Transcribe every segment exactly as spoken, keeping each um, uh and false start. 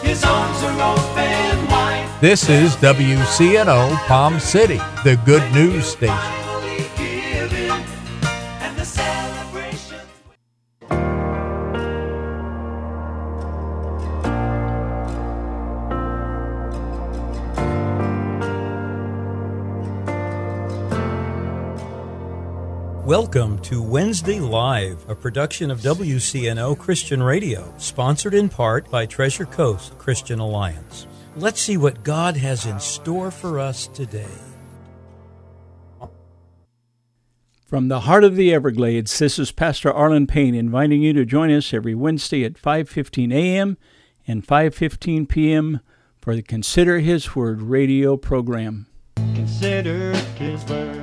His arms are open wide. This is W C N O Palm City, the good news station. Welcome to Wednesday Live, a production of W C N O Christian Radio, sponsored in part by Treasure Coast Christian Alliance. Let's see what God has in store for us today. From the heart of the Everglades, this is Pastor Arlen Payne inviting you to join us every Wednesday at five fifteen a.m. and five fifteen p.m. for the Consider His Word radio program. Consider His Word.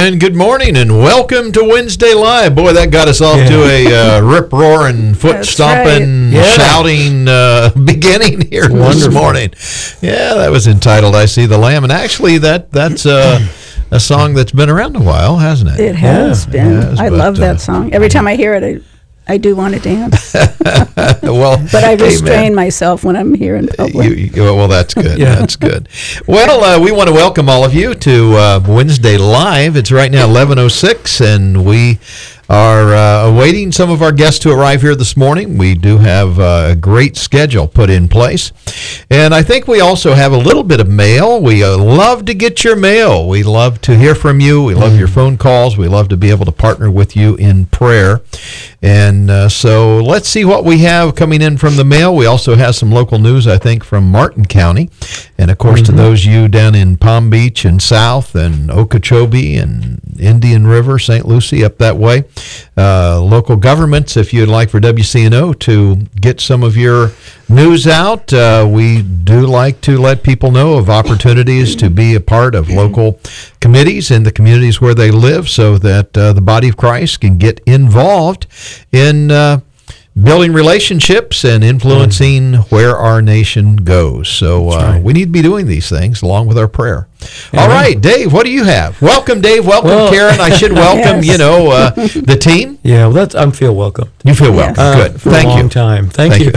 And good morning and welcome to Wednesday Live. Boy, that got us off Yeah. to a uh, rip-roaring, That's foot-stomping, right. Yeah. shouting uh, beginning here this Wonderful. morning. Yeah, that was entitled I See the Lamb. And actually, that that's uh, a song that's been around a while, hasn't it? It has Yeah, been. it has, I but, love uh, that song. Every time I hear it, I, I do want to dance. well, But I restrain amen. myself when I'm here in public. You, you, well, that's good. Yeah. That's good. Well, uh, we want to welcome all of you to uh, Wednesday Live. It's right now eleven oh six, and we are uh, awaiting some of our guests to arrive here this morning. We do have uh, a great schedule put in place. And I think we also have a little bit of mail. We uh, love to get your mail. We love to hear from you. We love your phone calls. We love to be able to partner with you in prayer. And uh, so let's see what we have coming in from the mail. We also have some local news, I think, from Martin County. And, of course, Mm-hmm. to those of you down in Palm Beach and South and Okeechobee and Indian River, Saint Lucie, up that way, uh, local governments, if you'd like for W C N O to get some of your news out, uh, we do like to let people know of opportunities to be a part of local committees in the communities where they live so that uh, the body of Christ can get involved in uh, building relationships and influencing where our nation goes. So uh, right. we need to be doing these things along with our prayer. All right, Dave, what do you have? Welcome, Dave. Welcome, Well- Karen. I should welcome, Yes. you know, uh, the team. Yeah, well, that's I feel welcome. You feel welcome. Yes. Uh, Good. for Thank a long you. time. Thank, Thank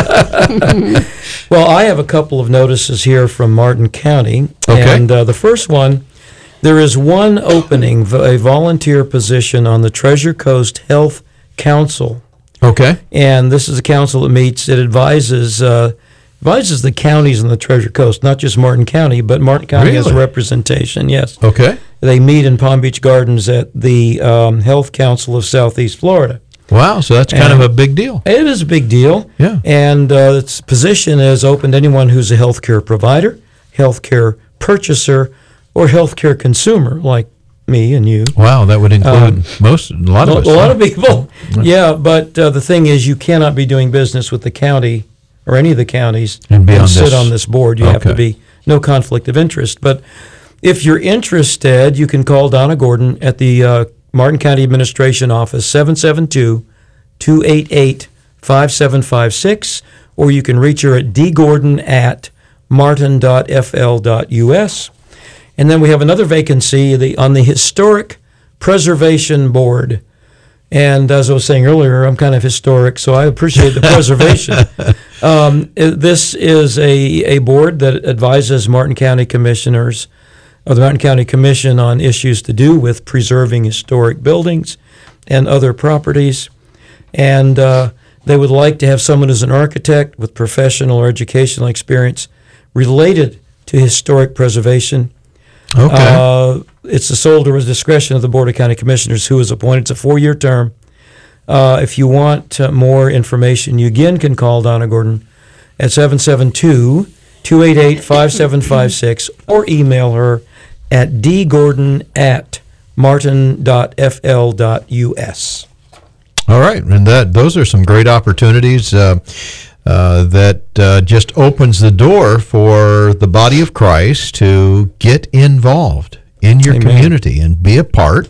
you. Well, I have a couple of notices here from Martin County. Okay. And uh, the first one, there is one opening, v- a volunteer position on the Treasure Coast Health Council. Okay. And this is a council that meets, it advises uh, advises the counties on the Treasure Coast, not just Martin County, but Martin County has a Really? representation, yes. Okay. They meet in Palm Beach Gardens at the um, Health Council of Southeast Florida. Wow. So that's kind And- of a big deal. It is a big deal. Yeah. And uh, its position is open to anyone who's a healthcare provider, healthcare purchaser, or healthcare consumer, like me and you. Wow. That would include Um, most, a lot of A us. lot huh? of people. Yeah, but uh, the thing is, you cannot be doing business with the county or any of the counties And be on sit this. on this board. You have to Okay. be no conflict of interest. But if you're interested, you can call Donna Gordon at the uh, Martin County Administration Office, seven seven two, two eight eight, five seven five six, or you can reach her at dgordon at martin dot f l dot u s. And then we have another vacancy the, on the Historic Preservation Board. And as I was saying earlier, I'm kind of historic, so I appreciate the preservation. Um, i- this is a, a board that advises Martin County commissioners, or the Martin County Commission, on issues to do with preserving historic buildings and other properties. And uh, they would like to have someone who's an architect with professional or educational experience related to historic preservation. Okay. Uh, it's the sole discretion of the Board of County Commissioners who is appointed. It's a four-year term. Uh, if you want uh, more information, you again can call Donna Gordon at seven seven two, two eight eight, five seven five six or email her at dgordon at martin dot f l dot u s. All right, and that those are some great opportunities uh, uh, that uh, just opens the door for the body of Christ to get involved in your Amen. community and be a part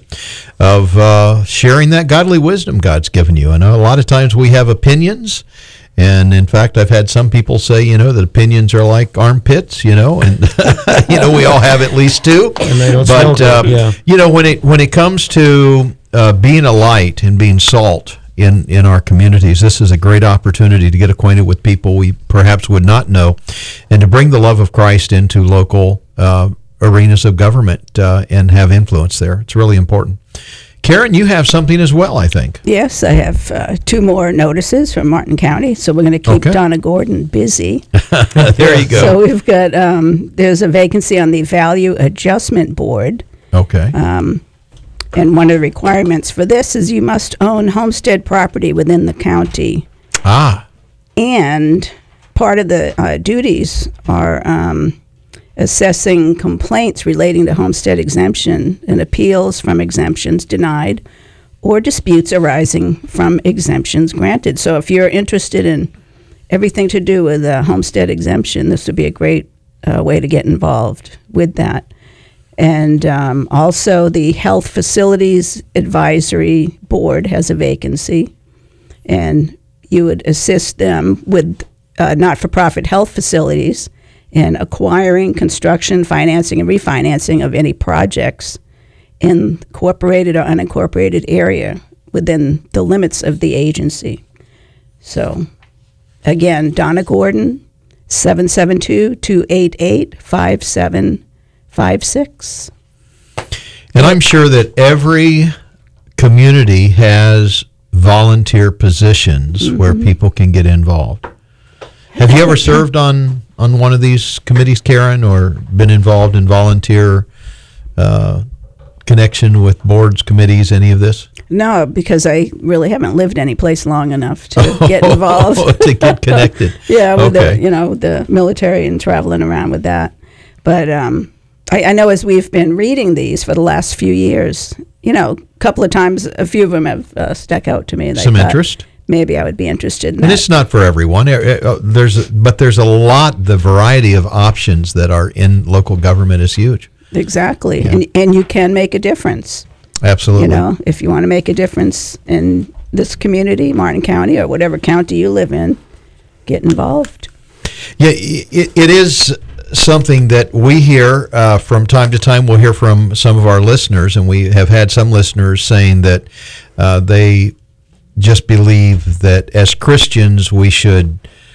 of uh, sharing that godly wisdom God's given you. I know a lot of times we have opinions. And in fact, I've had some people say, you know, that opinions are like armpits, you know, and you know we all have at least two. And they don't but smell good, uh, yeah. you know, when it when it comes to uh, being a light and being salt in in our communities, this is a great opportunity to get acquainted with people we perhaps would not know, and to bring the love of Christ into local uh, arenas of government uh, and have influence there. It's really important. Karen, you have something as well, I think. Yes, I have uh, two more notices from Martin County, so we're going to keep Okay. Donna Gordon busy. There you go. So we've got, um, there's a vacancy on the Value Adjustment Board, Okay. um, and one of the requirements for this is you must own homestead property within the county. ah, And part of the uh, duties are um, assessing complaints relating to homestead exemption and appeals from exemptions denied or disputes arising from exemptions granted. So if you're interested in everything to do with a homestead exemption, this would be a great uh, way to get involved with that. And um, also the Health Facilities Advisory Board has a vacancy, and you would assist them with uh, not-for-profit health facilities in acquiring, construction, financing, and refinancing of any projects in incorporated or unincorporated area within the limits of the agency. So, again, Donna Gordon, seven seven two, two eight eight, five seven five six. And I'm sure that every community has volunteer positions mm-hmm. where people can get involved. Have you ever served on, on one of these committees, Karen, or been involved in volunteer uh, connection with boards, committees, any of this? No, because I really haven't lived any place long enough to get involved. To get connected. Yeah, with okay. the, you know, the military and traveling around with that. But um, I, I know as we've been reading these for the last few years, you know, a couple of times, a few of them have uh, stuck out to me. And Some I thought interest? Maybe I would be interested in and that. It's not for everyone. There's, a, but there's a lot. The variety of options that are in local government is huge. Exactly, Yeah. and and you can make a difference. Absolutely. You know, if you want to make a difference in this community, Martin County, or whatever county you live in, get involved. Yeah, it, it is something that we hear uh, from time to time. We'll hear from some of our listeners, and we have had some listeners saying that uh, they just believe that as Christians we should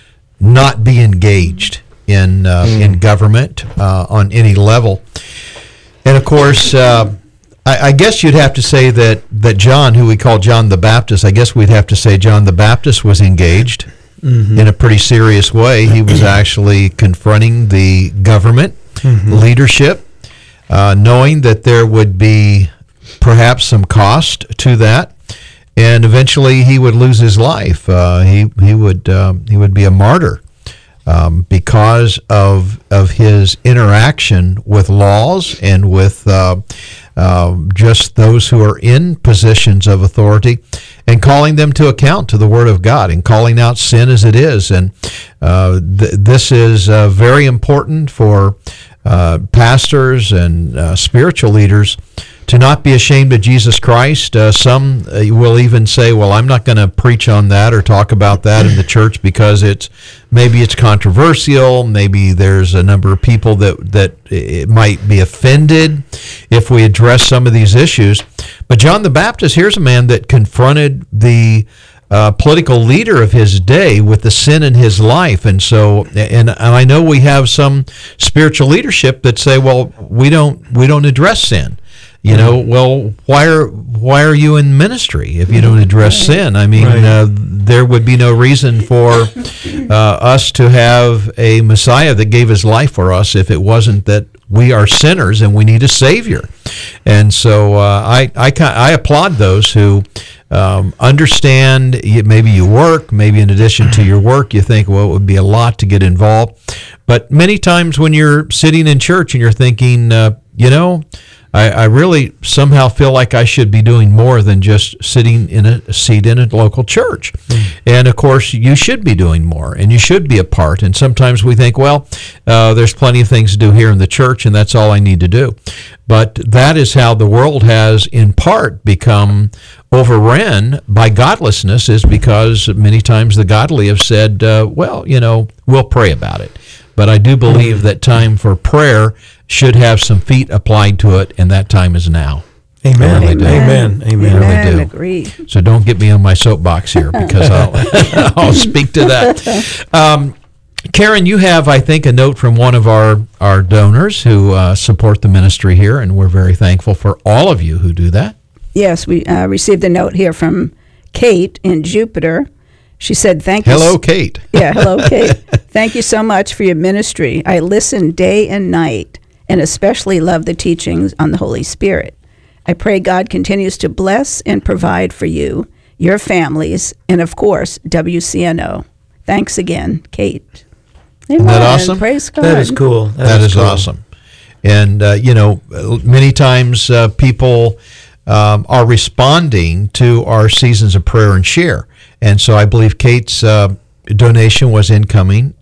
not be engaged in uh, mm. in government uh, on any level. And of course, uh, I, I guess you'd have to say that, that John, who we call John the Baptist, I guess we'd have to say John the Baptist was engaged mm-hmm. in a pretty serious way. He was actually confronting the government mm-hmm. leadership, uh, knowing that there would be perhaps some cost to that. And eventually, he would lose his life. Uh, he he would um, he would be a martyr um, because of of his interaction with laws and with uh, uh, just those who are in positions of authority, and calling them to account to the Word of God and calling out sin as it is. And uh, th- this is uh, very important for uh, pastors and uh, spiritual leaders to not be ashamed of Jesus Christ. Uh, some uh, will even say, well, I'm not going to preach on that or talk about that in the church because it's maybe it's controversial, maybe there's a number of people that, that it might be offended if we address some of these issues. But John the Baptist, here's a man that confronted the uh, political leader of his day with the sin in his life. And so, and, and I know we have some spiritual leadership that say, well, we don't we don't address sin. You know, well, why are why are you in ministry if you don't address sin? I mean, right. uh, there would be no reason for uh, us to have a Messiah that gave his life for us if it wasn't that we are sinners and we need a Savior. And so uh, I, I, I applaud those who um, understand, maybe you work, maybe in addition to your work, you think, well, it would be a lot to get involved. But many times when you're sitting in church and you're thinking, uh, you know, I, I really somehow feel like I should be doing more than just sitting in a seat in a local church. Mm. And, of course, you should be doing more, and you should be a part. And sometimes we think, well, uh, there's plenty of things to do here in the church, and that's all I need to do. But that is how the world has, in part, become overrun by godlessness, is because many times the godly have said, uh, well, you know, we'll pray about it. But I do believe that time for prayer should have some feet applied to it, and that time is now. Amen. Amen. Amen. Amen. Amen. Really do. Agreed. So don't get me on my soapbox here because I'll I'll speak to that. Um, Karen, you have, I think, a note from one of our, our donors who uh, support the ministry here, and we're very thankful for all of you who do that. Yes, we uh, received a note here from Kate in Jupiter. She said, thank you. Hello, Kate. Yeah, hello, Kate. Thank you so much for your ministry. I listen day and night and especially love the teachings on the Holy Spirit. I pray God continues to bless and provide for you, your families, and, of course, W C N O. Thanks again, Kate. Isn't that awesome? Praise God. That is cool. That, that is, is cool. awesome. And, uh, you know, many times uh, people um, are responding to our seasons of prayer and share. And so I believe Kate's uh, donation was incoming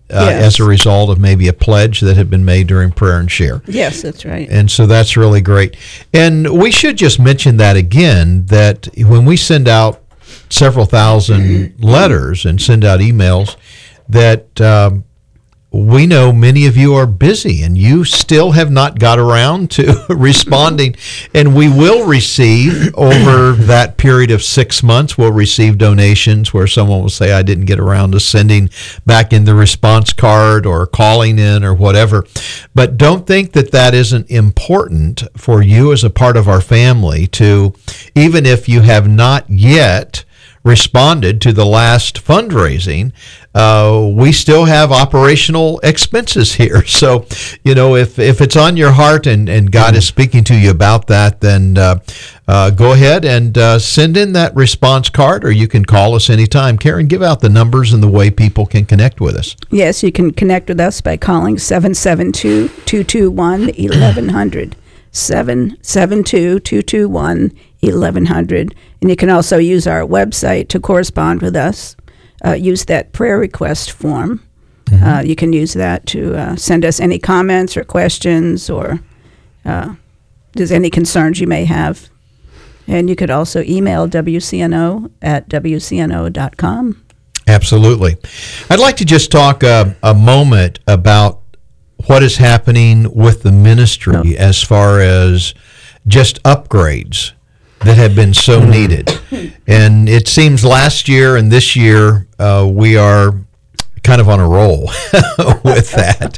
uh, Yes. as a result of maybe a pledge that had been made during prayer and share. Yes, that's right. And so that's really great. And we should just mention that again, that when we send out several thousand letters and send out emails, that um, we know many of you are busy and you still have not got around to responding. And we will receive, over that period of six months, we'll receive donations where someone will say, I didn't get around to sending back in the response card or calling in or whatever. But don't think that that isn't important for you as a part of our family to, even if you have not yet responded to the last fundraising, uh, we still have operational expenses here. So, you know, if, if it's on your heart and, and God is speaking to you about that, then uh, uh, go ahead and uh, send in that response card, or you can call us anytime. Karen, give out the numbers and the way people can connect with us. Yes, you can connect with us by calling seven seven two, two two one, eleven hundred. seven seven two, two two one, eleven hundred. And you can also use our website to correspond with us. Uh, use that prayer request form. Mm-hmm. Uh, you can use that to uh, send us any comments or questions, or uh, there's any concerns you may have. And you could also email W C N O at W C N O dot com. Absolutely. I'd like to just talk uh, a moment about what is happening with the ministry as far as just upgrades that have been so needed. And it seems last year and this year uh, we are kind of on a roll with that.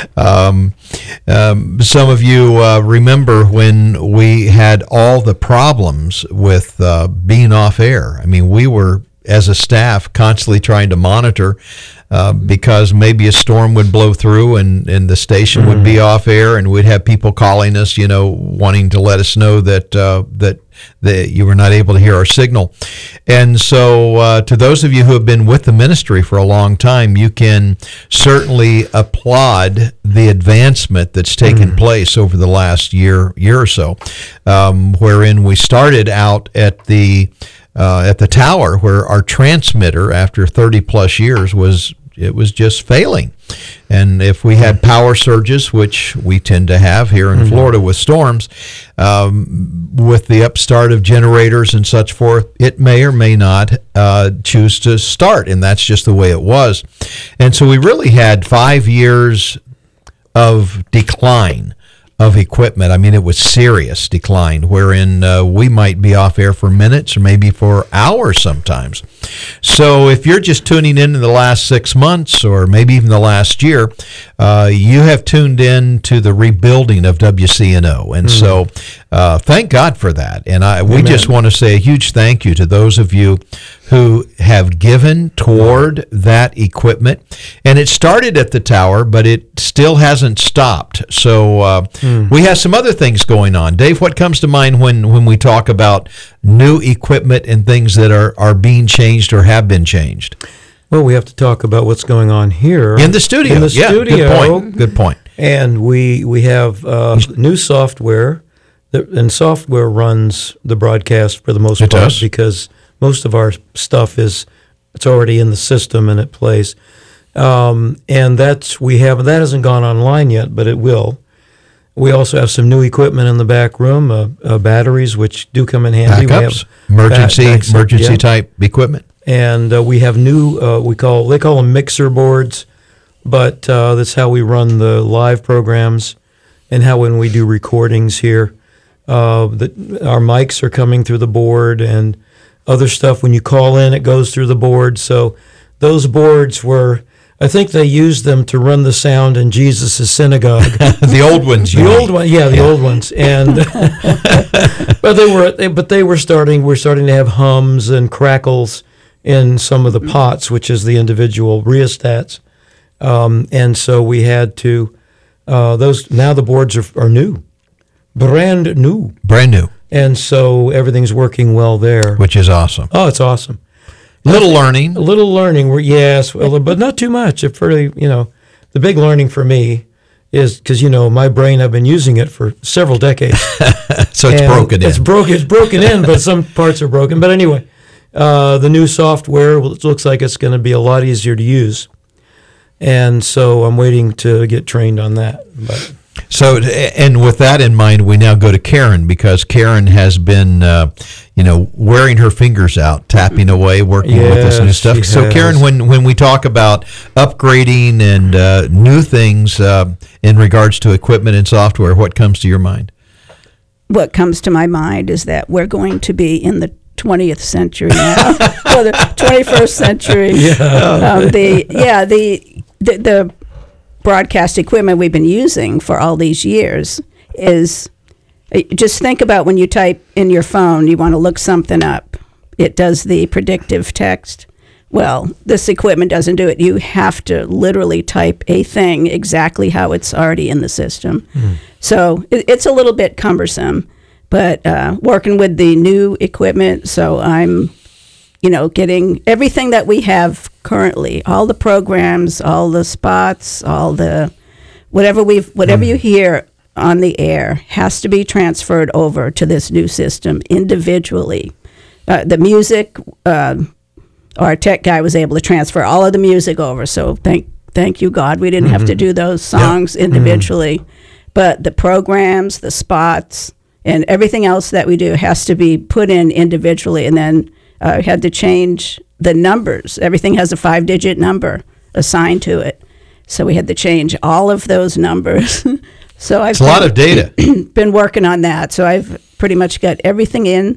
Um, um, some of you uh, remember when we had all the problems with uh, being off air. I mean, we were, as a staff, constantly trying to monitor uh, because maybe a storm would blow through and, and the station mm. would be off air, and we'd have people calling us, you know, wanting to let us know that uh, that that you were not able to hear our signal. And so uh, to those of you who have been with the ministry for a long time, you can certainly applaud the advancement that's taken mm. place over the last year year or so, um, wherein we started out at the Uh, at the tower, where our transmitter, after thirty plus years, was it was just failing. And if we had power surges, which we tend to have here in mm-hmm. Florida with storms, um, with the upstart of generators and such forth, it may or may not uh, choose to start, and that's just the way it was. And so we really had five years of decline of equipment. I mean, it was serious decline, wherein uh, we might be off air for minutes or maybe for hours sometimes. So if you're just tuning in in the last six months or maybe even the last year, uh, you have tuned in to the rebuilding of W C N O. And mm. so uh, thank God for that. And I, we just want to say a huge thank you to those of you who have given toward that equipment. And it started at the tower, but it still hasn't stopped. So uh, mm. we have some other things going on. Dave, what comes to mind when, when we talk about new equipment and things that are, are being changed or have been changed? Well, we have to talk about what's going on here. In the studio. In the yeah, studio. Good point. Good point. And we, we have uh, new software, that, and software runs the broadcast for the most it part does. because most of our stuff is it's already in the system and it plays. Um, and that's we have that hasn't gone online yet, but it will. We also have some new equipment in the back room, uh, uh, batteries, which do come in handy. Backups, we have emergency, back- backs- emergency yeah. type equipment. And uh, we have new uh, we call they call them mixer boards, but uh, that's how we run the live programs, and how when we do recordings here, uh, the, our mics are coming through the board and other stuff. When you call in, it goes through the board. So those boards were, I think they used them to run the sound in Jesus' synagogue. The old ones, you The mean. old one, yeah, the Yeah. old ones, and but they were, they, but they were starting. We're starting to have hums and crackles in some of the pots, which is the individual rheostats, um, and so we had to. Uh, those now the boards are are new, brand new, Brand new, and so everything's working well there. which is awesome. Oh, it's awesome. Little learning. A little learning, we're- yes, well, but not too much. It really, you know, the big learning for me is because you know my brain. I've been using it for several decades. So it's And broken in. It's broken. It's broken in, but some parts are broken. But anyway, uh, the new software well, it looks like it's going to be a lot easier to use, and so I'm waiting to get trained on that. But So, and with that in mind, we now go to Karen, because Karen has been, uh, you know, wearing her fingers out, tapping away, working with this new Yes, stuff. she So, has. Karen, when, when we talk about upgrading and uh, new things uh, in regards to equipment and software, what comes to your mind? What comes to my mind is that we're going to be in the twentieth century now, or the twenty-first century. Yeah. Um, the yeah the, the the broadcast equipment we've been using for all these years is, uh, just think about when you type in your phone, you want to look something up. It does the predictive text. Well, this equipment doesn't do it. You have to literally type a thing exactly how it's already in the system. Mm. So it, it's a little bit cumbersome, but uh, working with the new equipment, so I'm, you know, getting everything that we have currently, all the programs, all the spots, all the, whatever we've, whatever mm. you hear on the air has to be transferred over to this new system individually. Uh, the music, uh, our tech guy was able to transfer all of the music over. So thank thank you, God, we didn't mm-hmm. have to do those songs yep. individually. Mm-hmm. But the programs, the spots, and everything else that we do has to be put in individually. And then uh, had to change the numbers. Everything has a five-digit number assigned to it. So we had to change all of those numbers. So I've it's a lot of data. been working on that. So I've pretty much got everything in.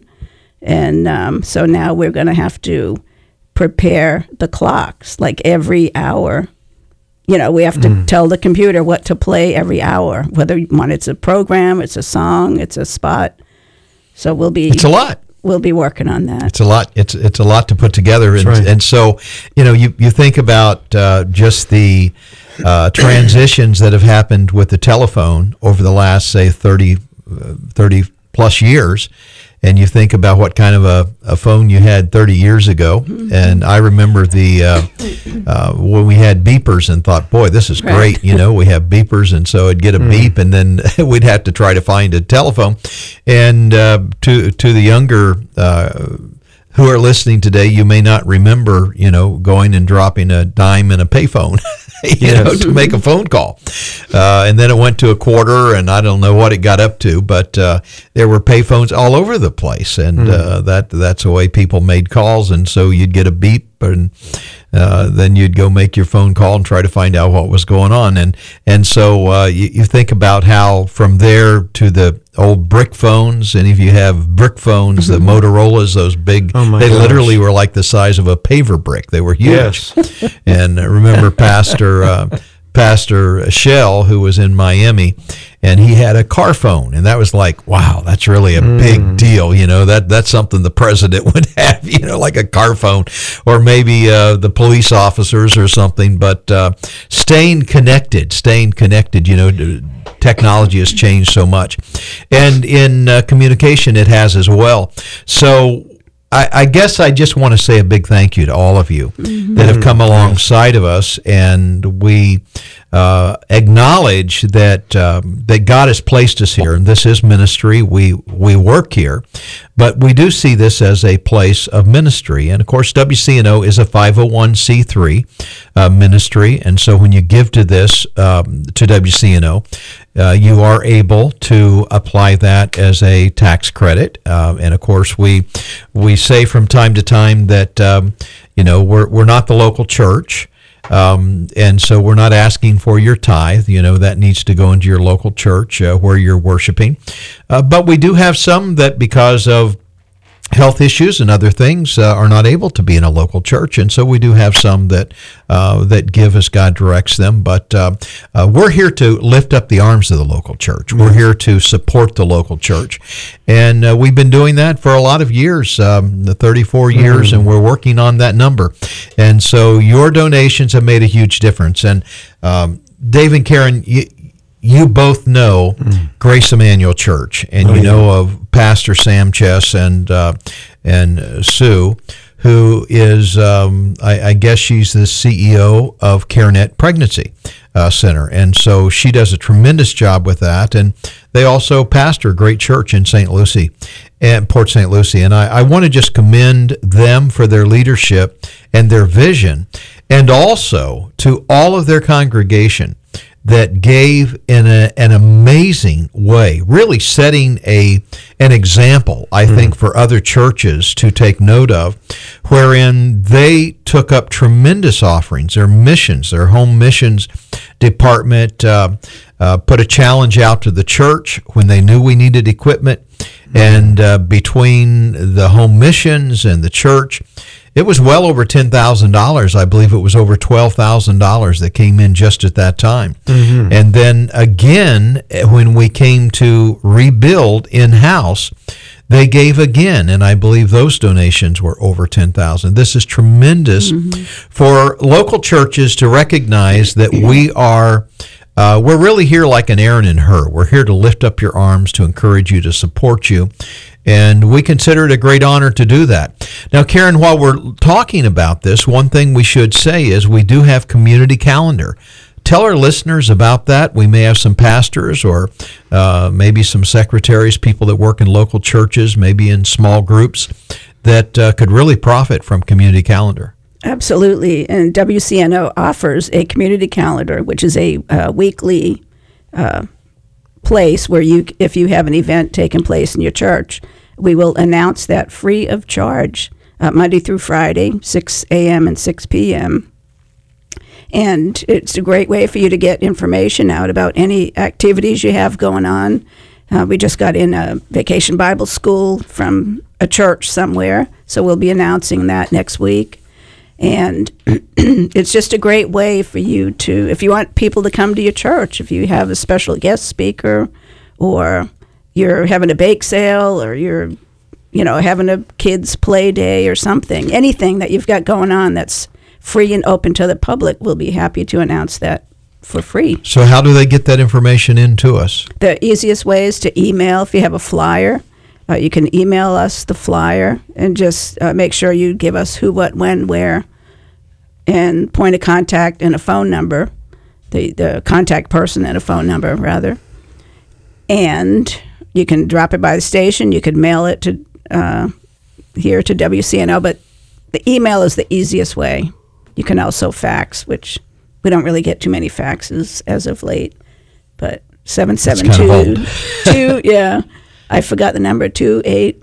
And um, so now we're going to have to prepare the clocks like every hour. You know, we have to mm. tell the computer what to play every hour, whether you want it's a program, it's a song, it's a spot. So we'll be It's a lot. We'll be working on that. It's a lot. It's it's a lot to put together, and, right. and so you know you, you think about uh, just the uh, transitions that have happened with the telephone over the last say thirty, uh, thirty plus years. And you think about what kind of a, a phone you had thirty years ago. Mm-hmm. And I remember the uh, uh, when we had beepers and thought, boy, this is right. great. You know, we have beepers. And so it'd get a mm-hmm. beep, and then we'd have to try to find a telephone. And uh, to to the younger uh, who are listening today, you may not remember, you know, going and dropping a dime in a payphone. you yes. know, to make a phone call. Uh, and then it went to a quarter, and I don't know what it got up to, but uh, there were payphones all over the place, and mm. uh, that that's the way people made calls, and so you'd get a beep, and uh, then you'd go make your phone call and try to find out what was going on. And and so uh, you, you think about how from there to the old brick phones, any of you have brick phones, the Motorola's, those big, oh they gosh. literally were like the size of a paver brick. They were huge. Yes. And I remember Pastor uh, Pastor Shell, who was in Miami, and he had a car phone, and that was like, wow, that's really a mm. big deal. You know, that that's something the president would have, you know, like a car phone, or maybe uh, the police officers or something. But uh, staying connected, staying connected, you know, technology has changed so much. And in uh, communication, it has as well. So I, I guess I just want to say a big thank you to all of you mm-hmm. that have come alongside of us, and we uh, acknowledge that um, that God has placed us here, and this is ministry. We we work here, but we do see this as a place of ministry. And of course, W C N O is a five oh one c three uh, ministry, and so when you give to this um, to W C N O, uh, you are able to apply that as a tax credit. Uh, and of course, we we say from time to time that um, you know we're we're not the local church. Um, and so we're not asking for your tithe. You know, that needs to go into your local church uh, where you're worshiping. Uh, but we do have some that, because of health issues and other things, uh, are not able to be in a local church, and so we do have some that uh, that give as God directs them. But uh, uh, we're here to lift up the arms of the local church. We're here to support the local church, and uh, we've been doing that for a lot of years, um, the thirty-four years, mm. and we're working on that number. And so your donations have made a huge difference. And um, Dave and Karen, you, you both know mm. Grace Emmanuel Church, and oh, you yeah. know of Pastor Sam Chess and uh, and uh, Sue, who is, um, I, I guess she's the C E O of CareNet Pregnancy uh, Center, and so she does a tremendous job with that. And they also pastor a great church in Saint Lucie, and Port Saint Lucie, and I, I want to just commend them for their leadership and their vision. and also to all of their congregation that gave in a, an amazing way, really setting a an example, I think, mm-hmm. for other churches to take note of, wherein they took up tremendous offerings. Their missions, their home missions department uh, uh, put a challenge out to the church when they knew we needed equipment, mm-hmm. and uh, between the home missions and the church, it was well over ten thousand dollars. I believe it was over twelve thousand dollars that came in just at that time. Mm-hmm. And then again, when we came to rebuild in-house, they gave again, and I believe those donations were over ten thousand dollars. This is tremendous mm-hmm. for local churches to recognize that we are Uh, we're really here like an Aaron and Hur. We're here to lift up your arms, to encourage you, to support you, and we consider it a great honor to do that. Now, Karen, while we're talking about this, one thing we should say is we do have community calendar. Tell our listeners about that. We may have some pastors or uh, maybe some secretaries, people that work in local churches, maybe in small groups, that uh, could really profit from community calendar. Absolutely, and W C N O offers a community calendar, which is a uh, weekly uh, place where you, if you have an event taking place in your church, we will announce that free of charge, uh, Monday through Friday, six a.m. and six p.m. And it's a great way for you to get information out about any activities you have going on. Uh, we just got in a Vacation Bible School from a church somewhere, so we'll be announcing that next week. And it's just a great way for you to, if you want people to come to your church, if you have a special guest speaker, or you're having a bake sale, or you're, you know, having a kids' play day or something, anything that you've got going on that's free and open to the public, we'll be happy to announce that for free. So how do they get that information in to us? The easiest way is to email. If you have a flyer, Uh, you can email us the flyer and just uh, make sure you give us who, what, when, where, and point of contact and a phone number, the, the contact person and a phone number, rather. And you can drop it by the station. You could mail it to uh, here to W C N O, but the email is the easiest way. You can also fax, which we don't really get too many faxes as of late, but seven seven two, two, yeah. I forgot the number, two eight.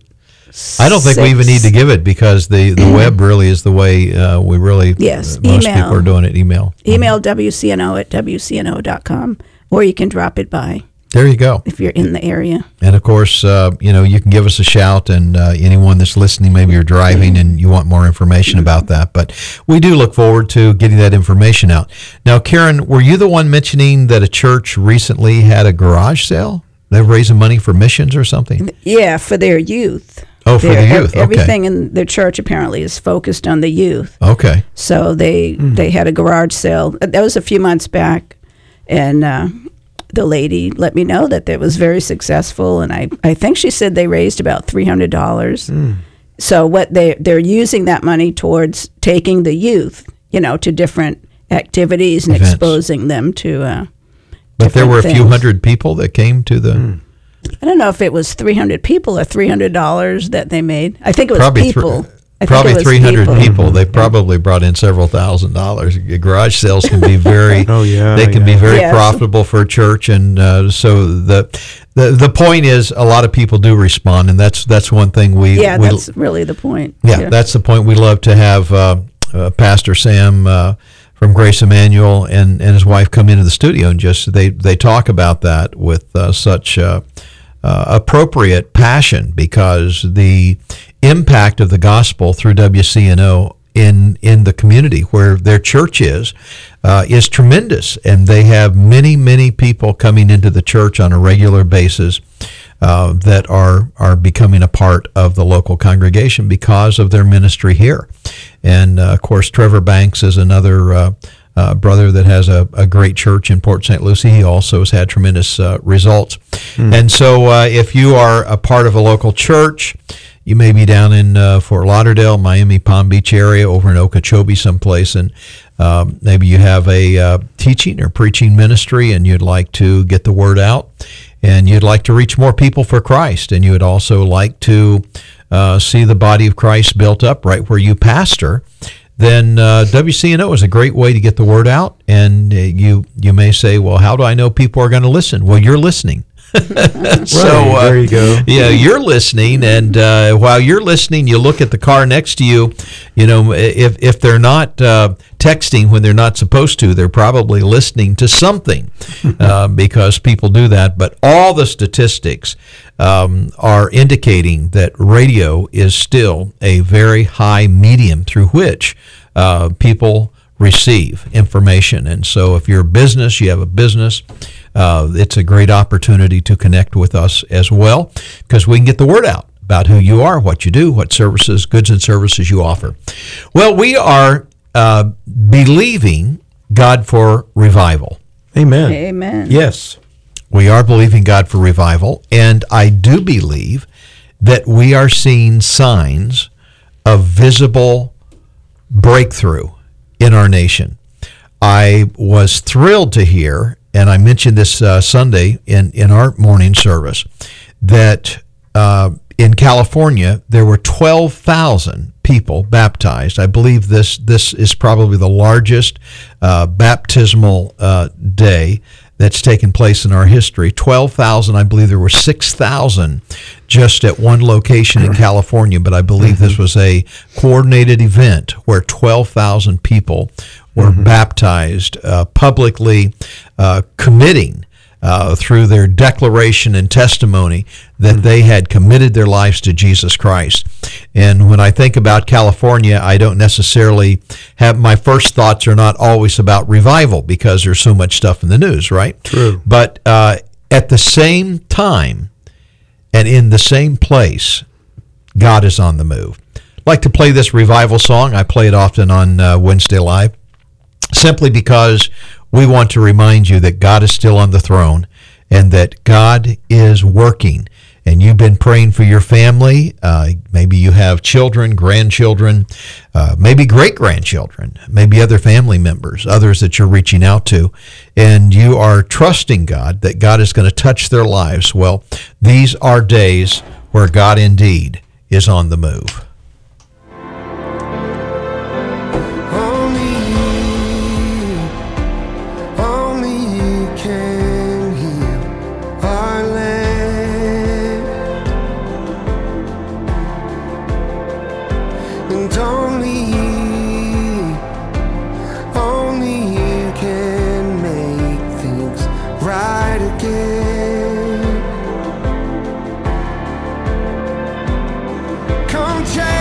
I don't think we even need to give it, because the, the web really is the way uh, we really, yes, uh, most email. people are doing it, email. Email mm-hmm. W C N O at W C N O dot com, or you can drop it by. There you go. If you're in the area. And, of course, uh, you know, you can give us a shout, and uh, anyone that's listening, maybe you're driving and you want more information mm-hmm. about that. But we do look forward to getting that information out. Now, Karen, were you the one mentioning that a church recently had a garage sale? They're raising money for missions or something? Yeah, for their youth. Oh, for their, the youth. Okay. Everything in their church apparently is focused on the youth. Okay. So they mm. they had a garage sale. That was a few months back, and uh, the lady let me know that it was very successful, and I, I think she said they raised about three hundred dollars. Mm. So what they they're using that money towards taking the youth, you know, to different activities and Events. Exposing them to. Uh, But there were a things. few hundred people that came to the... Mm. I don't know if it was three hundred people or three hundred dollars that they made. I think it was probably people. Th- I probably think it was three hundred people. people. They probably brought in several thousand dollars. Garage sales can be very... oh, yeah. They can yeah. be very yes. profitable for a church. And uh, so the, the the point is, a lot of people do respond, and that's that's one thing we... Yeah, we, that's really the point. Yeah, yeah, that's the point. We love to have uh, uh, Pastor Sam... Uh, from Grace Emmanuel and, and his wife come into the studio, and just they, they talk about that with uh, such uh, uh, appropriate passion, because the impact of the gospel through W C N O in in the community where their church is uh, is tremendous, and they have many many people coming into the church on a regular basis uh, that are are becoming a part of the local congregation because of their ministry here. And uh, of course, Trevor Banks is another uh, uh, brother that has a, a great church in Port Saint Lucie. He also has had tremendous uh, results. Mm. And so uh, if you are a part of a local church, you may be down in uh, Fort Lauderdale, Miami, Palm Beach area, over in Okeechobee someplace, and um, maybe you have a uh, teaching or preaching ministry, and you'd like to get the word out, and you'd like to reach more people for Christ, and you would also like to uh, see the body of Christ built up right where you pastor, then uh, W C N O is a great way to get the word out. And uh, you you may say, well, how do I know people are going to listen? Well, you're listening. So Right, uh, there you go. Yeah, you're listening, and uh, while you're listening, you look at the car next to you. You know, if if they're not uh, texting when they're not supposed to, they're probably listening to something, uh, because people do that. But all the statistics um, are indicating that radio is still a very high medium through which uh, people receive information. And so if you're a business, you have a business, uh, it's a great opportunity to connect with us as well, because we can get the word out about who you are, what you do, what services, goods and services you offer. Well, we are uh, believing God for revival. Amen. Amen. Yes. We are believing God for revival, and I do believe that we are seeing signs of visible breakthrough in our nation. I was thrilled to hear, and I mentioned this uh, Sunday in, in our morning service, that uh, in California there were twelve thousand people baptized. I believe this this is probably the largest uh, baptismal uh, day that's taken place in our history. twelve thousand, I believe there were six thousand just at one location in California, but I believe mm-hmm. this was a coordinated event where twelve thousand people were mm-hmm. baptized uh, publicly, uh, committing uh, through their declaration and testimony that mm-hmm. they had committed their lives to Jesus Christ. And when I think about California, I don't necessarily have, my first thoughts are not always about revival because there's so much stuff in the news, right? True. But uh, at the same time and in the same place, God is on the move. I'd like to play this revival song. I play it often on uh, Wednesday Live, simply because we want to remind you that God is still on the throne and that God is working. And you've been praying for your family. Uh, maybe you have children, grandchildren, uh, maybe great-grandchildren, maybe other family members, others that you're reaching out to. And you are trusting God that God is going to touch their lives. Well, these are days where God indeed is on the move. Come check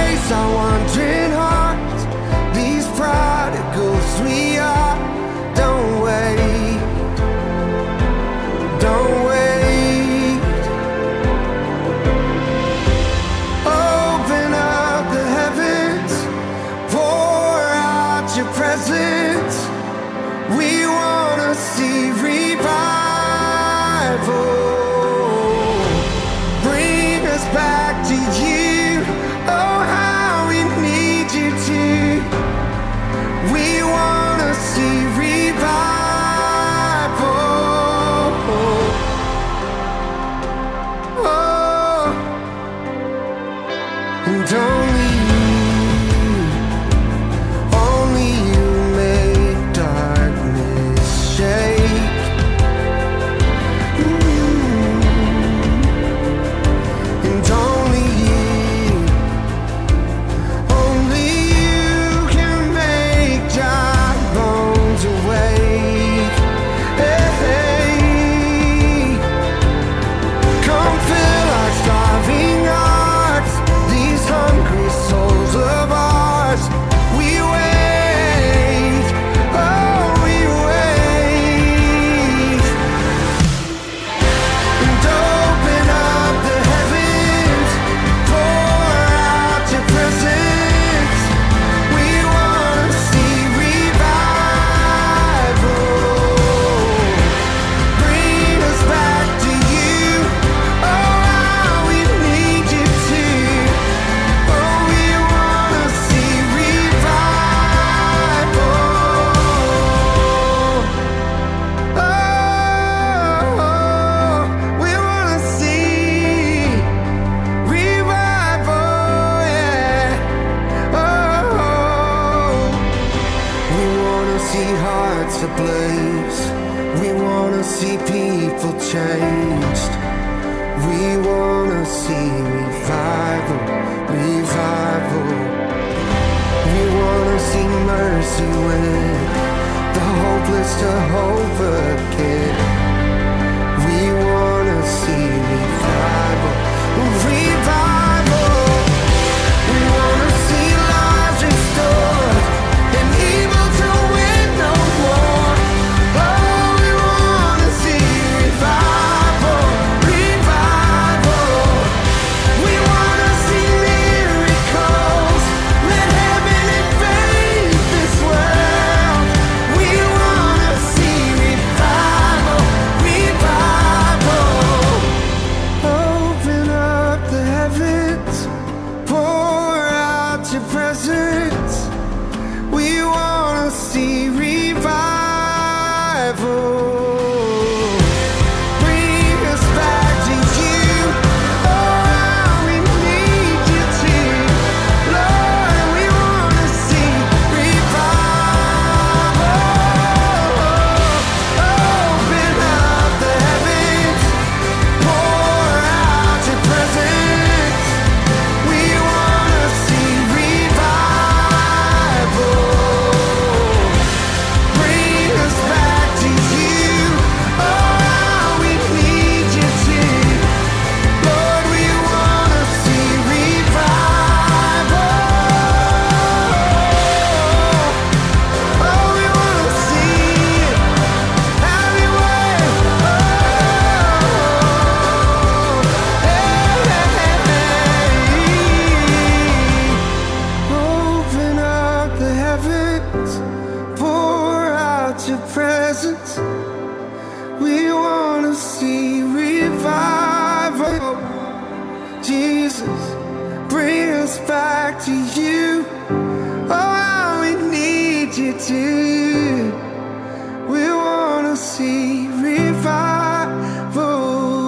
hearts ablaze. We wanna see people changed. We wanna see revival, revival. We wanna see mercy win, the hopeless to hope again. We wanna see revival, revival. We wanna see lives restored and evil to win no more. Oh, we wanna see revival, revival. We wanna see miracles. Let heaven invade this world. We wanna see revival, revival. Open up the heavens, pour out your presence. We wanna see revival. Bring us back to you. Oh, we need you to. Lord, we wanna see revival. Open up the heavens, pour out your presence. We wanna see revival. Bring us back to you. Oh, we need you to. Lord, we wanna see revival. Oh, we wanna see it. Have your way. Oh, hey. Open up the heavens, pour out your presence. We wanna see revival. Jesus, bring us back to you. Oh, we need you to. We wanna see revival.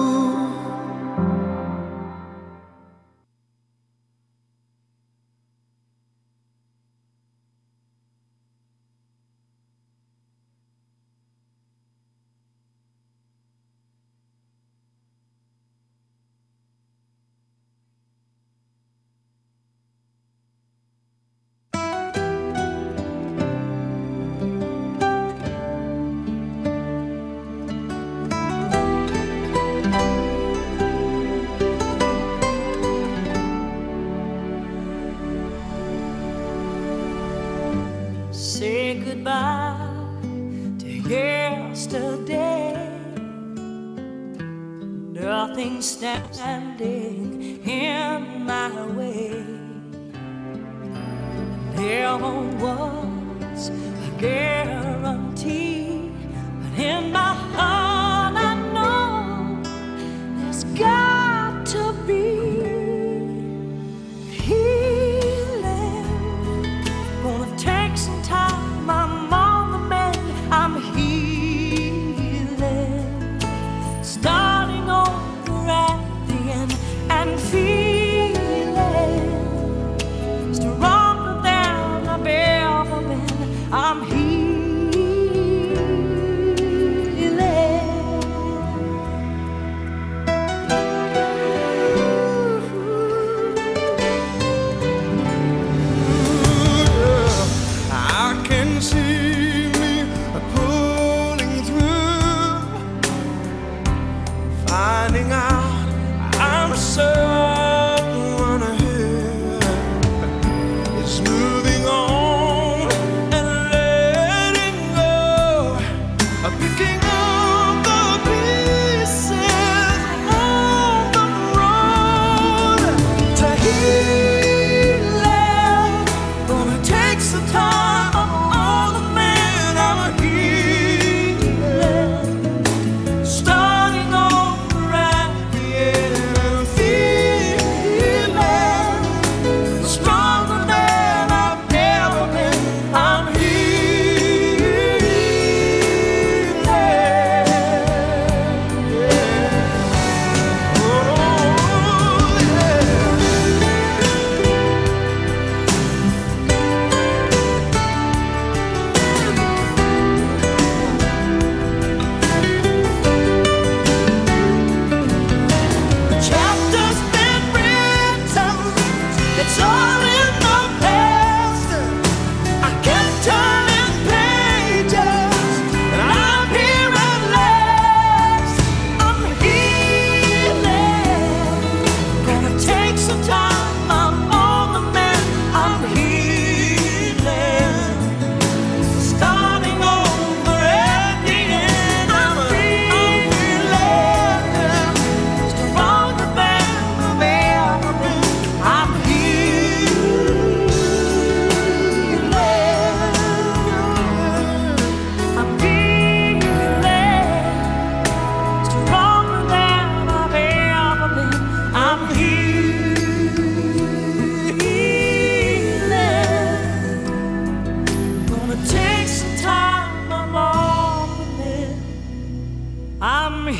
Say goodbye to yesterday. Nothing standing in my way. Never was a guarantee, but in my heart I know there's got to be healing. Gonna take some time, I'm on the mend, I'm healing. Starting over at the end and feeling stronger than I've ever been. I'm healing.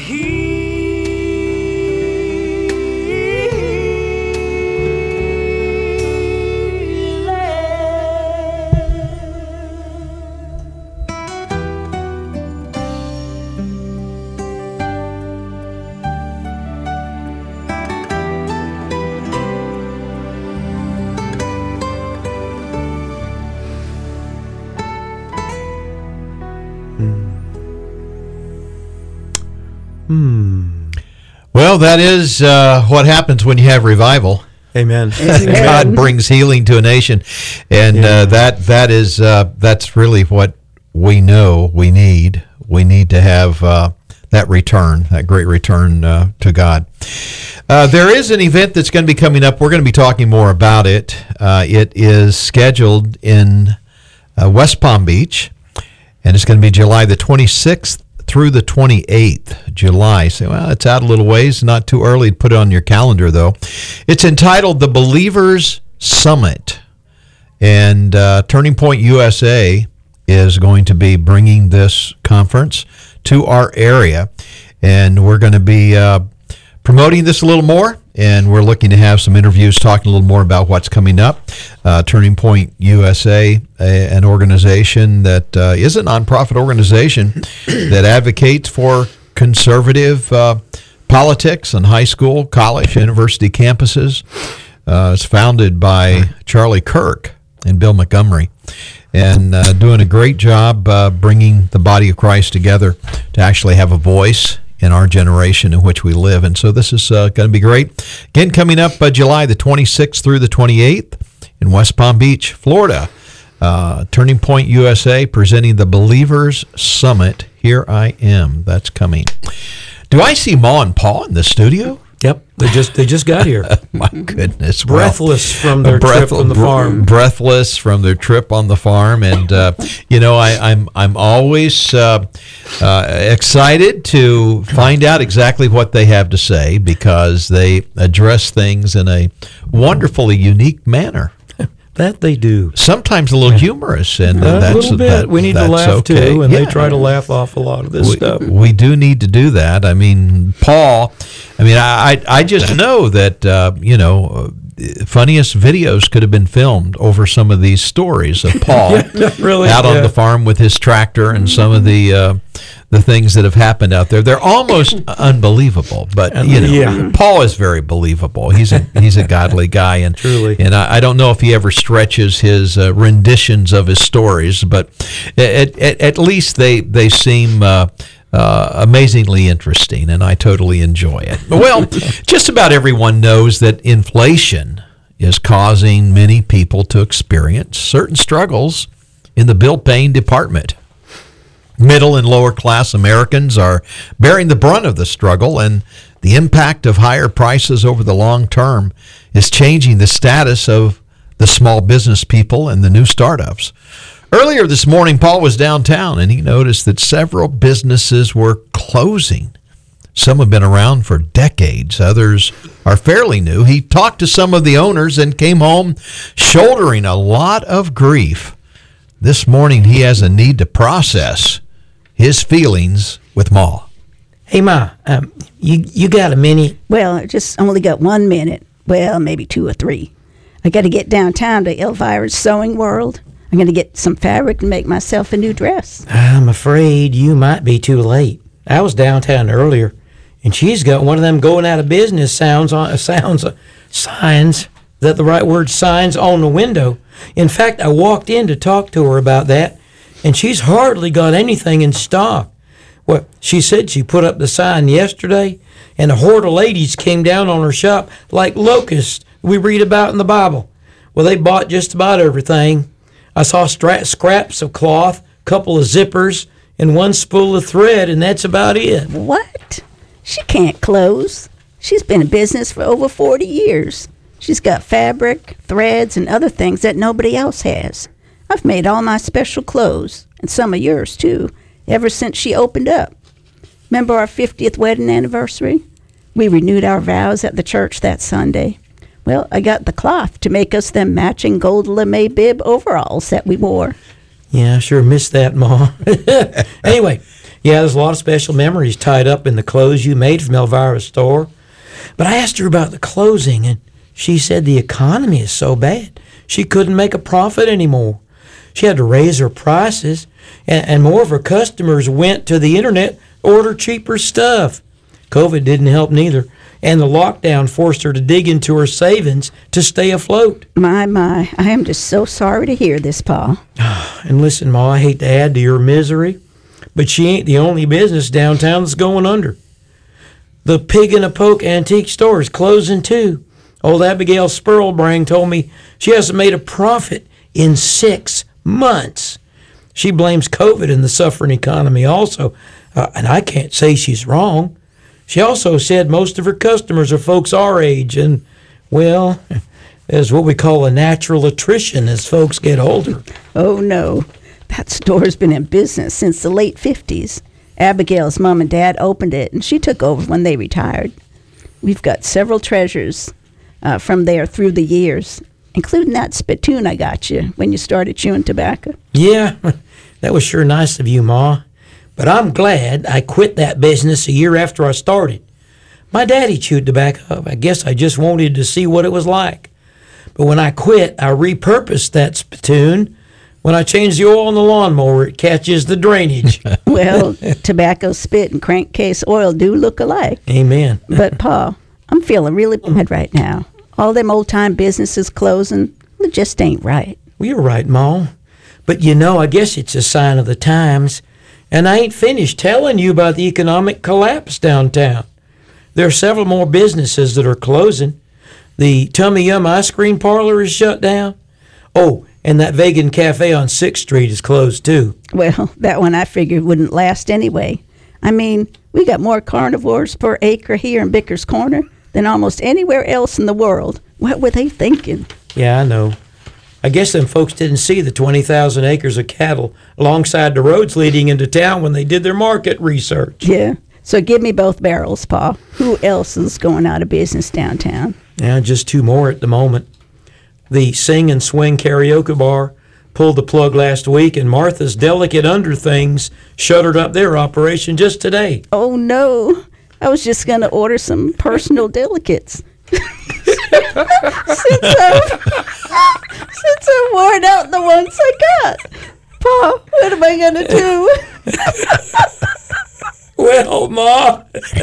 Well, that is uh, what happens when you have revival. Amen. God brings healing to a nation, and Yeah. uh, that that is uh, that's really what we know we need. We need to have uh, that return, that great return uh, to God. Uh, there is an event that's going to be coming up. We're going to be talking more about it. Uh, it is scheduled in uh, West Palm Beach, and it's going to be July the twenty-sixth through the twenty-eighth, July. So, well, it's out a little ways, not too early to put it on your calendar, though. It's entitled The Believers Summit, and uh, Turning Point U S A is going to be bringing this conference to our area, and we're going to be uh, promoting this a little more, and we're looking to have some interviews talking a little more about what's coming up. Uh, Turning Point U S A, a, an organization that uh, is a nonprofit organization that advocates for conservative uh, politics on high school, college, university campuses. Uh, it's founded by Charlie Kirk and Bill Montgomery, and uh, doing a great job uh, bringing the body of Christ together to actually have a voice in our generation in which we live. And so this is uh, going to be great. Again, coming up uh, July the twenty-sixth through the twenty-eighth in West Palm Beach, Florida. Uh, Turning Point U S A presenting the Believers Summit. Here I am. That's coming. Do I see Ma and Pa in the studio? Yep, they just they just got here. My goodness. Well, Breathless from their breath- trip on the farm. Breathless from their trip on the farm. And, uh, you know, I, I'm I'm always uh, uh, excited to find out exactly what they have to say, because they address things in a wonderfully unique manner. That they do. Sometimes a little humorous, and uh, a that's little bit. that- we need to that's laugh okay. too, and they Yeah. try to laugh off a lot of this we, stuff. we do need to do that. I mean, Paul, I mean, I, I I just know that, uh, you know, uh, funniest videos could have been filmed over some of these stories of Paul really, out on yeah. the farm with his tractor and some of the uh, the things that have happened out there. They're almost unbelievable, but, you know, Yeah. Paul is very believable. He's a he's a godly guy, and Truly. and I, I don't know if he ever stretches his uh, renditions of his stories, but at, at, at least they they seem uh, uh, amazingly interesting, and I totally enjoy it. Well, just about everyone knows that inflation is causing many people to experience certain struggles in the bill-paying department. Middle and lower class Americans are bearing the brunt of the struggle, and the impact of higher prices over the long term is changing the status of the small business people and the new startups. Earlier this morning, Paul was downtown, and he noticed that several businesses were closing. Some have been around for decades. Others are fairly new. He talked to some of the owners and came home shouldering a lot of grief. This morning, he has a need to process his feelings with Ma. Hey, Ma, um, you you got a minute? Well, I just only got one minute. Well, maybe two or three. I got to get downtown to Elvira's Sewing World. I'm going to get some fabric and make myself a new dress. I'm afraid you might be too late. I was downtown earlier, and she's got one of them going out of business sounds on sounds uh, signs. Is that the right word? Signs on the window. In fact, I walked in to talk to her about that, and she's hardly got anything in stock. Well, she said she put up the sign yesterday, and a horde of ladies came down on her shop like locusts we read about in the Bible. Well, they bought just about everything. I saw stra- scraps of cloth, a couple of zippers, and one spool of thread, and that's about it. What? She can't close. She's been in business for over forty years. She's got fabric, threads, and other things that nobody else has. I've made all my special clothes, and some of yours too, ever since she opened up. Remember our fiftieth wedding anniversary? We renewed our vows at the church that Sunday. Well, I got the cloth to make us them matching gold lame bib overalls that we wore. Yeah, I sure missed that, Ma. Anyway, Yeah, there's a lot of special memories tied up in the clothes you made from Elvira's store. But I asked her about the closing, and she said the economy is so bad, she couldn't make a profit anymore. She had to raise her prices, and, and more of her customers went to the internet to order cheaper stuff. COVID didn't help neither, and the lockdown forced her to dig into her savings to stay afloat. My, my, I am just so sorry to hear this, Pa. And listen, Ma, I hate to add to your misery, but she ain't the only business downtown that's going under. The Pig in a Poke antique store is closing too. Old Abigail Spurlbrang told me she hasn't made a profit in six months. She blames COVID and the suffering economy also, uh, and I can't say she's wrong. She also said most of her customers are folks our age, and, well, there's what we call a natural attrition as folks get older. Oh, no. That store's been in business since the late fifties. Abigail's mom and dad opened it, and she took over when they retired. We've got several treasures uh, from there through the years, including that spittoon I got you when you started chewing tobacco. Yeah, that was sure nice of you, Ma. But I'm glad I quit that business a year after I started. My daddy chewed tobacco. I guess I just wanted to see what it was like. But when I quit, I repurposed that spittoon. When I change the oil on the lawnmower, it catches the drainage. Well, tobacco spit and crankcase oil do look alike. Amen. But, Pa, I'm feeling really bad right now. All them old-time businesses closing, it just ain't right. Well, you're right, Ma. But, you know, I guess it's a sign of the times. And I ain't finished telling you about the economic collapse downtown. There are several more businesses that are closing. The Tummy Yum ice cream parlor is shut down. Oh, and that vegan cafe on sixth street is closed, too. Well, that one I figured wouldn't last anyway. I mean, we got more carnivores per acre here in Bicker's Corner than almost anywhere else in the world. What were they thinking? Yeah, I know. I guess them folks didn't see the twenty thousand acres of cattle alongside the roads leading into town when they did their market research. Yeah. So give me both barrels, Pa. Who else is going out of business downtown? Yeah, just two more at the moment. The Sing and Swing Karaoke Bar pulled the plug last week, and Martha's Delicate Under Things shuttered up their operation just today. Oh, no. I was just going to order some personal delicates. since, I've, since I've worn out the ones I got. Pa, what am I going to do? Well, Ma.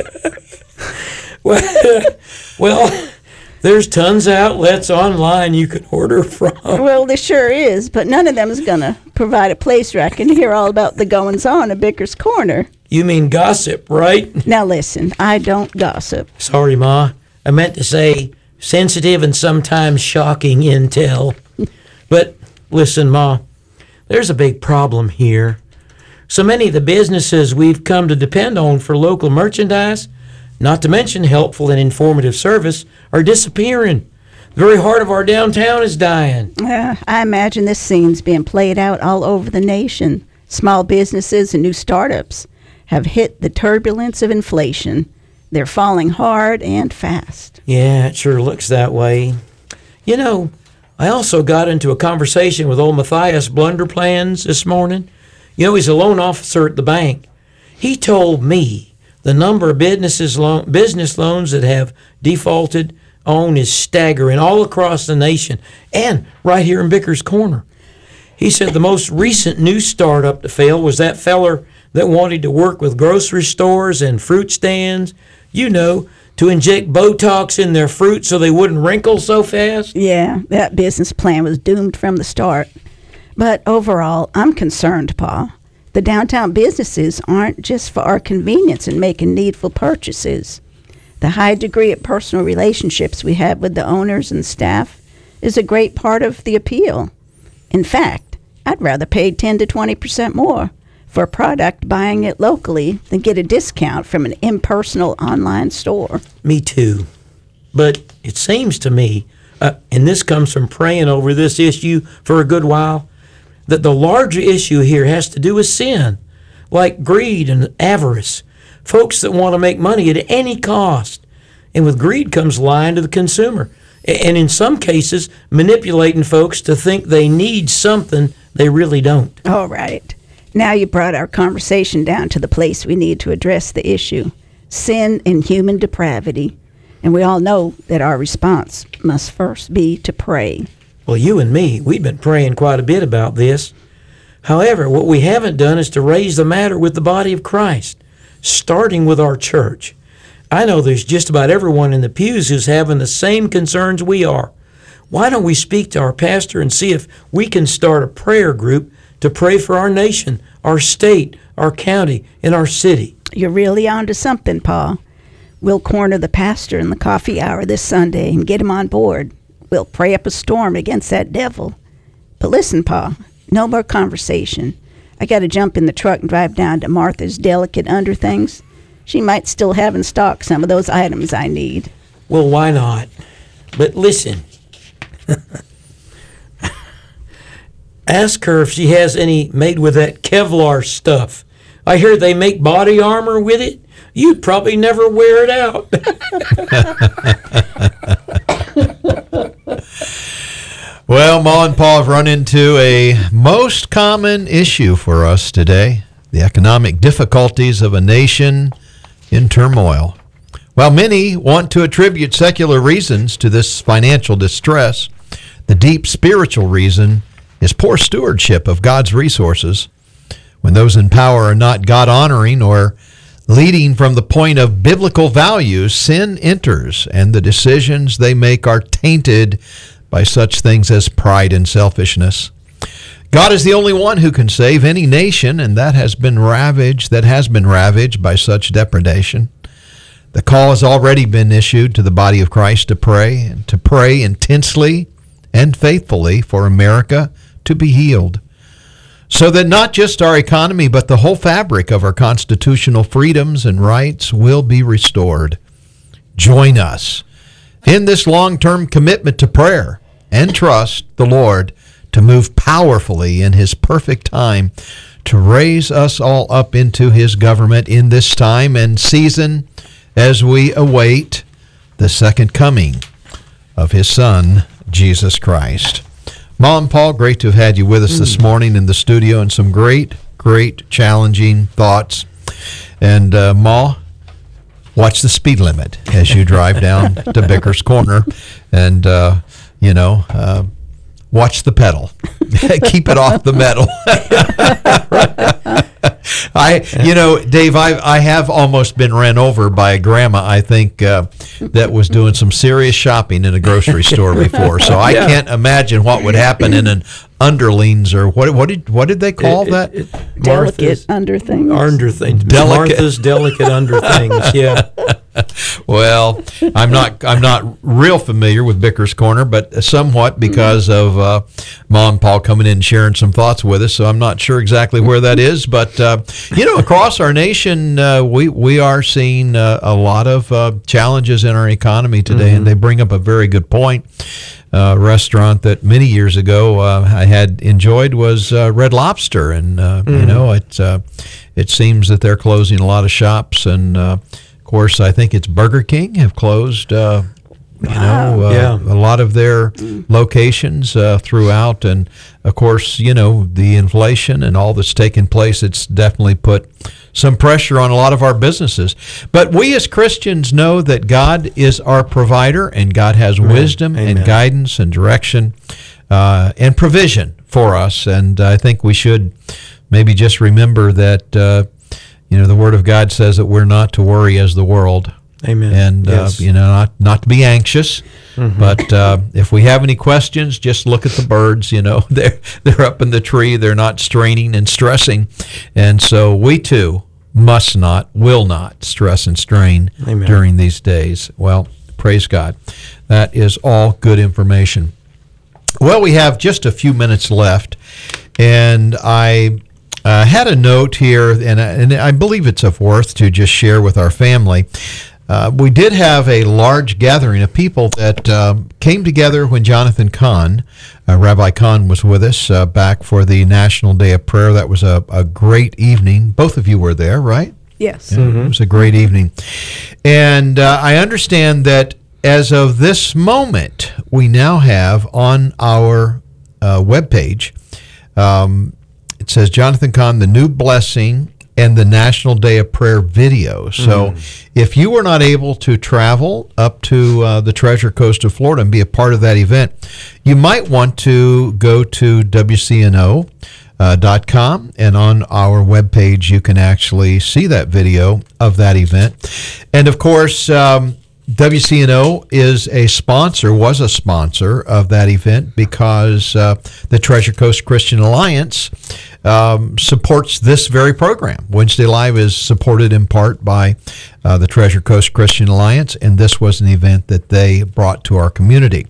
well, well, there's tons of outlets online you can order from. Well, there sure is, but none of them is going to provide a place where I can hear all about the goings-on at Bicker's Corner. You mean gossip, right? Now, listen, I don't gossip. Sorry, Ma. I meant to say sensitive and sometimes shocking intel. But listen, Ma, there's a big problem here. So many of the businesses we've come to depend on for local merchandise, not to mention helpful and informative service, are disappearing. The very heart of our downtown is dying. Uh, I imagine this scene's being played out all over the nation. Small businesses and new startups have hit the turbulence of inflation. They're falling hard and fast. Yeah, it sure looks that way. You know, I also got into a conversation with old Matthias Blunderplans this morning. You know, he's a loan officer at the bank. He told me the number of businesses lo- business loans that have defaulted on is staggering all across the nation and right here in Bicker's Corner. He said the most recent new startup to fail was that feller that wanted to work with grocery stores and fruit stands, you know, to inject Botox in their fruit so they wouldn't wrinkle so fast. Yeah, that business plan was doomed from the start. But overall, I'm concerned, Pa. The downtown businesses aren't just for our convenience in making needful purchases. The high degree of personal relationships we have with the owners and staff is a great part of the appeal. In fact, I'd rather pay ten to twenty percent more for a product buying it locally than get a discount from an impersonal online store. Me too. But it seems to me, uh, and this comes from praying over this issue for a good while, that the larger issue here has to do with sin, like greed and avarice, folks that want to make money at any cost. And with greed comes lying to the consumer, and in some cases, manipulating folks to think they need something they really don't. All right. Now you brought our conversation down to the place we need to address the issue: sin and human depravity. And we all know that our response must first be to pray. Well, you and me, we've been praying quite a bit about this. However, what we haven't done is to raise the matter with the body of Christ, starting with our church. I know there's just about everyone in the pews who's having the same concerns we are. Why don't we speak to our pastor and see if we can start a prayer group to pray for our nation, our state, our county, and our city? You're really onto something, Paul. We'll corner the pastor in the coffee hour this Sunday and get him on board. We'll pray up a storm against that devil. But listen, Pa, no more conversation. I got to jump in the truck and drive down to Martha's Delicate Underthings. She might still have in stock some of those items I need. Well, why not? But listen, ask her if she has any made with that Kevlar stuff. I hear they make body armor with it. You'd probably never wear it out. Well, Ma and Pa have run into a most common issue for us today: the economic difficulties of a nation in turmoil. While many want to attribute secular reasons to this financial distress, the deep spiritual reason is poor stewardship of God's resources. When those in power are not God-honoring or leading from the point of biblical values, sin enters, and the decisions they make are tainted by such things as pride and selfishness. God is the only one who can save any nation, and that has been ravaged, that has been ravaged by such depredation. The call has already been issued to the body of Christ to pray, and to pray intensely and faithfully for America to be healed, so that not just our economy, but the whole fabric of our constitutional freedoms and rights will be restored. Join us in this long-term commitment to prayer and trust the Lord to move powerfully in His perfect time to raise us all up into His government in this time and season as we await the second coming of His Son, Jesus Christ. Ma and Paul, great to have had you with us this morning in the studio, and some great, great, challenging thoughts. And uh, Ma, watch the speed limit as you drive down to Bicker's Corner, and uh, you know, uh, watch the pedal. Keep it off the metal. I, you know, Dave, I I have almost been ran over by a grandma, I think, uh, that was doing some serious shopping in a grocery store before. So I Yeah. can't imagine what would happen in an underlings, or what what did what did they call It- that? it- it- Delicate Martha's underthings. underthings. Delicate. Martha's delicate underthings. Yeah. Well, I'm not I'm not real familiar with Bicker's Corner, but somewhat because of uh, Ma and Paul coming in and sharing some thoughts with us. So I'm not sure exactly where that is, but uh, you know, across our nation, uh, we we are seeing uh, a lot of uh, challenges in our economy today, Mm-hmm. and they bring up a very good point. Uh, restaurant that many years ago uh, I had enjoyed was uh, Red Lobster, and uh, Mm-hmm. you know, it uh, it seems that they're closing a lot of shops, and uh, of course, I think it's Burger King have closed. Uh, you know, uh, Yeah. a lot of their locations uh, throughout, and of course, you know, the inflation and all that's taken place. It's definitely put some pressure on a lot of our businesses. But we as Christians know that God is our provider, and God has wisdom and Amen. guidance and direction uh, and provision for us. And I think we should maybe just remember that, uh, you know, the Word of God says that we're not to worry as the world. Amen. And, Yes. uh, you know, not, not to be anxious. But uh, if we have any questions, just look at the birds. You know, they're they're up in the tree. They're not straining and stressing, and so we too must not, will not stress and strain Amen. during these days. Well, praise God. That is all good information. Well, we have just a few minutes left, and I uh, had a note here, and I, and I believe it's of worth to just share with our family. Uh, we did have a large gathering of people that um, came together when Jonathan Kahn, uh, Rabbi Kahn, was with us uh, back for the National Day of Prayer. That was a, a great evening. Both of you were there, right? Yes. Yeah, It was a great evening. And uh, I understand that as of this moment, we now have on our uh, webpage um, it says Jonathan Cahn, the new blessing, and the National Day of Prayer video. So mm. if you were not able to travel up to uh, the Treasure Coast of Florida and be a part of that event, you might want to go to W C N O dot com, and on our webpage you can actually see that video of that event. And of course, um, W C N O is a sponsor, was a sponsor of that event because uh, the Treasure Coast Christian Alliance um, supports this very program. Wednesday Live is supported in part by uh, the Treasure Coast Christian Alliance, and this was an event that they brought to our community.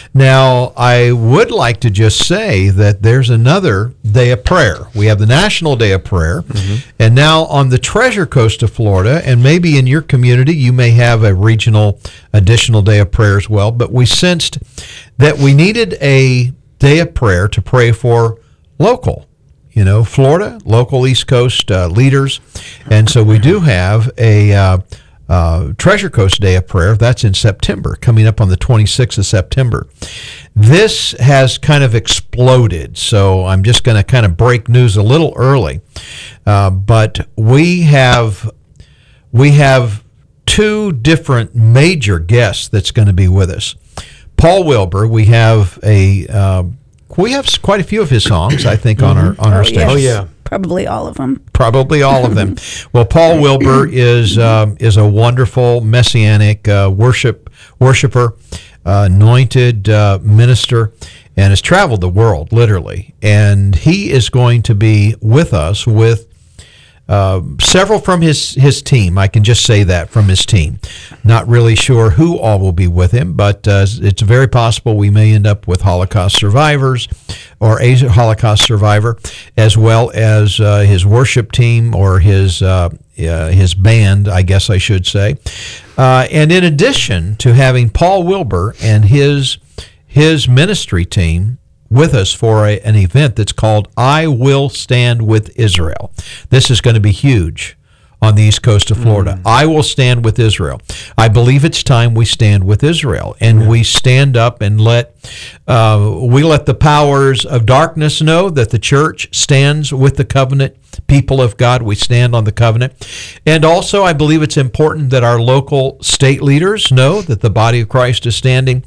Now, I would like to just say that there's another day of prayer. We have the National Day of Prayer, mm-hmm. and now on the Treasure Coast of Florida, and maybe in your community, you may have a regional additional day of prayer as well, but we sensed that we needed a day of prayer to pray for local, you know, Florida, local East Coast uh, leaders. And so we do have a uh, uh, Treasure Coast Day of Prayer. That's in September, coming up on the twenty-sixth of September. This has kind of exploded, so I'm just going to kind of break news a little early. Uh, but we have we have two different major guests that's going to be with us. Paul Wilbur, we have a uh, we have quite a few of his songs, I think, on our on our Oh, station. yes. Oh, yeah. Probably all of them. Probably all of them. Well, Paul Wilbur is uh, is a wonderful messianic uh, worship worshiper, uh, anointed uh, minister, and has traveled the world literally. And he is going to be with us with Uh, several from his, his team. I can just say that, from his team. Not really sure who all will be with him, but uh, it's very possible we may end up with Holocaust survivors or a Holocaust survivor, as well as uh, his worship team or his uh, uh, his band, I guess I should say. Uh, and in addition to having Paul Wilbur and his his ministry team with us for a, an event that's called I Will Stand with Israel. This is going to be huge on the east coast of Florida. Mm. I will stand with Israel. I believe it's time we stand with Israel, and yeah. we stand up and let uh, we let the powers of darkness know that the church stands with the covenant people of God. We stand on the covenant. And also, I believe it's important that our local state leaders know that the body of Christ is standing.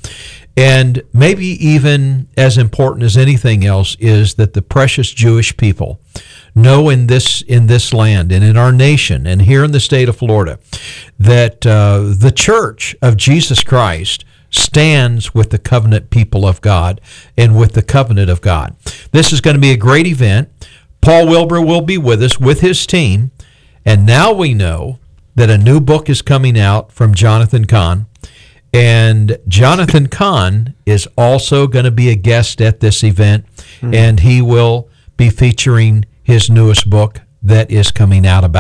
And maybe even as important as anything else is that the precious Jewish people know in this in this land and in our nation and here in the state of Florida that uh, the church of Jesus Christ stands with the covenant people of God and with the covenant of God. This is going to be a great event. Paul Wilbur will be with us with his team. And now we know that a new book is coming out from Jonathan Cahn. And Jonathan Cahn is also going to be a guest at this event, mm-hmm. and he will be featuring his newest book that is coming out about